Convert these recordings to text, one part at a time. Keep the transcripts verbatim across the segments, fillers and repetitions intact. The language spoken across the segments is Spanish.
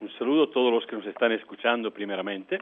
Un saludo a todos los que nos están escuchando primeramente.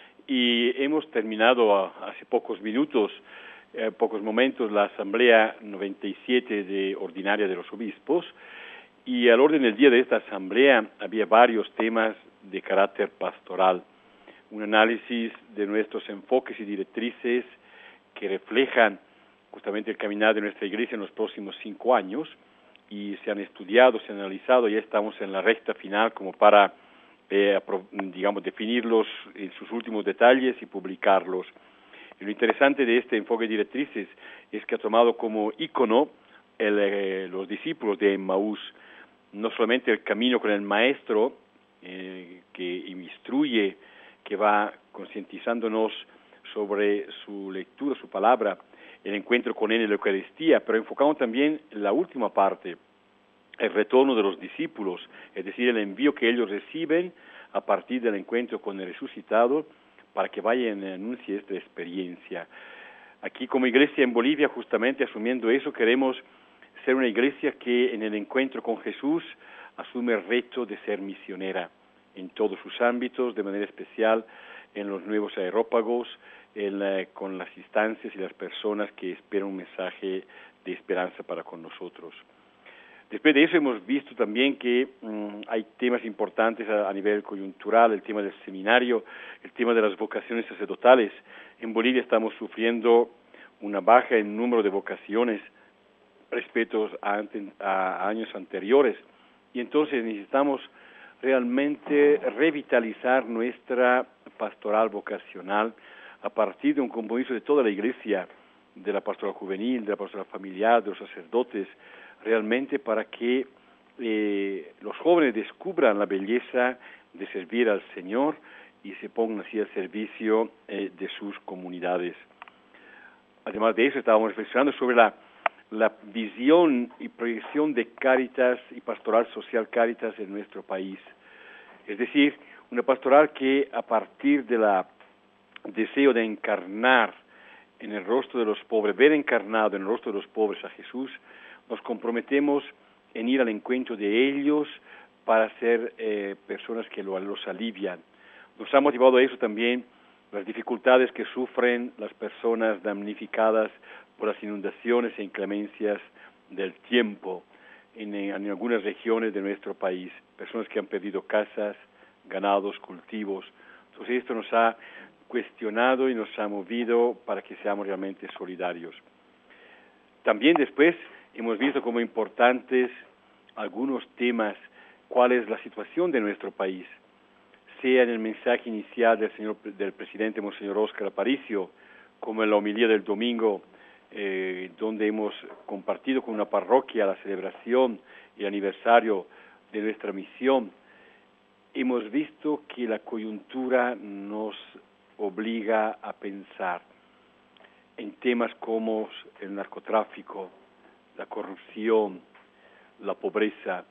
Y hemos terminado a, hace pocos minutos, eh, pocos momentos, la Asamblea noventa y siete de Ordinaria de los Obispos. Y al orden del día de esta Asamblea había varios temas de carácter pastoral. Un análisis de nuestros enfoques y directrices que reflejan justamente el caminar de nuestra Iglesia en los próximos cinco años. Y se han estudiado, se han analizado, ya estamos en la recta final como para, eh, digamos, definirlos en sus últimos detalles y publicarlos. Y lo interesante de este enfoque de directrices es que ha tomado como ícono el, eh, los discípulos de Emmaús, no solamente el camino con el Maestro, eh, que instruye, que va concientizándonos sobre su lectura, su palabra, el encuentro con Él en la Eucaristía, pero enfocamos también en la última parte, el retorno de los discípulos, es decir, el envío que ellos reciben a partir del encuentro con el resucitado para que vayan y anuncien esta experiencia. Aquí como iglesia en Bolivia, justamente asumiendo eso, queremos ser una iglesia que en el encuentro con Jesús asume el reto de ser misionera en todos sus ámbitos, de manera especial en los nuevos aerópagos, en la, con las instancias y las personas que esperan un mensaje de esperanza para con nosotros. Después de eso hemos visto también que um, hay temas importantes a, a nivel coyuntural, el tema del seminario, el tema de las vocaciones sacerdotales. En Bolivia estamos sufriendo una baja en número de vocaciones respecto a, a años anteriores, y entonces necesitamos realmente revitalizar nuestra pastoral vocacional a partir de un compromiso de toda la Iglesia, de la pastoral juvenil, de la pastoral familiar, de los sacerdotes, realmente para que eh, los jóvenes descubran la belleza de servir al Señor y se pongan así al servicio eh, de sus comunidades. Además de eso, estábamos reflexionando sobre la, la visión y proyección de Cáritas y pastoral social Cáritas en nuestro país. Es decir, una pastoral que a partir de la deseo de encarnar en el rostro de los pobres, ver encarnado en el rostro de los pobres a Jesús, nos comprometemos en ir al encuentro de ellos para ser eh, personas que lo, los alivian. Nos ha motivado a eso también las dificultades que sufren las personas damnificadas por las inundaciones e inclemencias del tiempo en, en algunas regiones de nuestro país, personas que han perdido casas, ganados, cultivos. Entonces esto nos ha cuestionado y nos ha movido para que seamos realmente solidarios. También después hemos visto como importantes algunos temas, cuál es la situación de nuestro país, sea en el mensaje inicial del señor del presidente Monseñor Óscar Aparicio, como en la homilía del domingo, eh, donde hemos compartido con una parroquia la celebración y el aniversario de nuestra misión. Hemos visto que la coyuntura nos obliga a pensar en temas como el narcotráfico, la corrupción, la pobreza.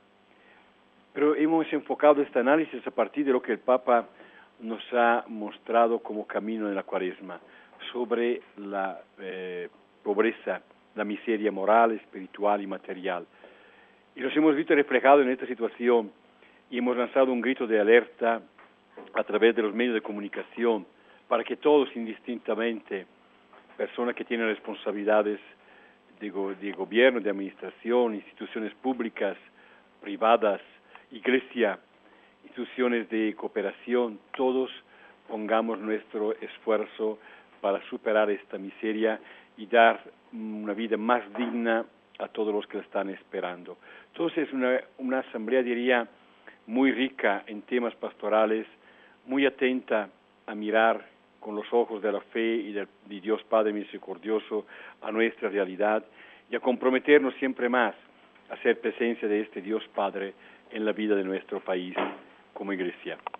Pero hemos enfocado este análisis a partir de lo que el Papa nos ha mostrado como camino en la Cuaresma, sobre la eh, pobreza, la miseria moral, espiritual y material. Y nos hemos visto reflejados en esta situación y hemos lanzado un grito de alerta a través de los medios de comunicación para que todos indistintamente, personas que tienen responsabilidades de, go de gobierno, de administración, instituciones públicas, privadas, iglesia, instituciones de cooperación, todos pongamos nuestro esfuerzo para superar esta miseria y dar una vida más digna a todos los que la están esperando. Entonces es una, una asamblea, diría, muy rica en temas pastorales, muy atenta a mirar con los ojos de la fe y del de Dios Padre misericordioso a nuestra realidad y a comprometernos siempre más a ser presencia de este Dios Padre en la vida de nuestro país como iglesia.